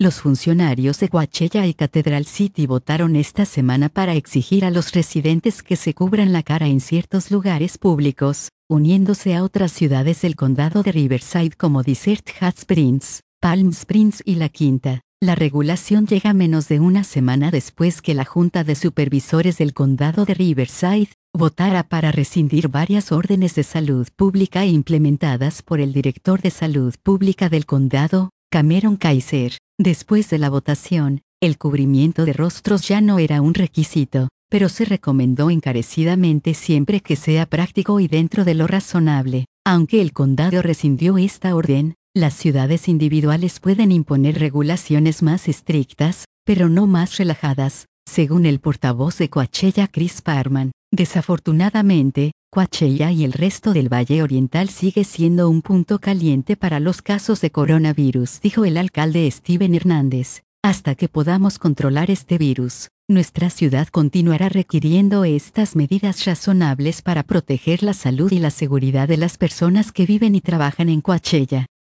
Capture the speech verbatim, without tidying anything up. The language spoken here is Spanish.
Los funcionarios de Coachella y Cathedral City votaron esta semana para exigir a los residentes que se cubran la cara en ciertos lugares públicos, uniéndose a otras ciudades del condado de Riverside como Desert Hot Springs, Palm Springs y La Quinta. La regulación llega menos de una semana después que la Junta de Supervisores del condado de Riverside votara para rescindir varias órdenes de salud pública implementadas por el director de salud pública del condado, Cameron Kaiser. Después de la votación, el cubrimiento de rostros ya no era un requisito, pero se recomendó encarecidamente siempre que sea práctico y dentro de lo razonable. Aunque el condado rescindió esta orden, las ciudades individuales pueden imponer regulaciones más estrictas, pero no más relajadas, según el portavoz de Coachella Chris Parman. Desafortunadamente, Coachella y el resto del Valle Oriental sigue siendo un punto caliente para los casos de coronavirus, dijo el alcalde Steven Hernández. Hasta que podamos controlar este virus, nuestra ciudad continuará requiriendo estas medidas razonables para proteger la salud y la seguridad de las personas que viven y trabajan en Coachella.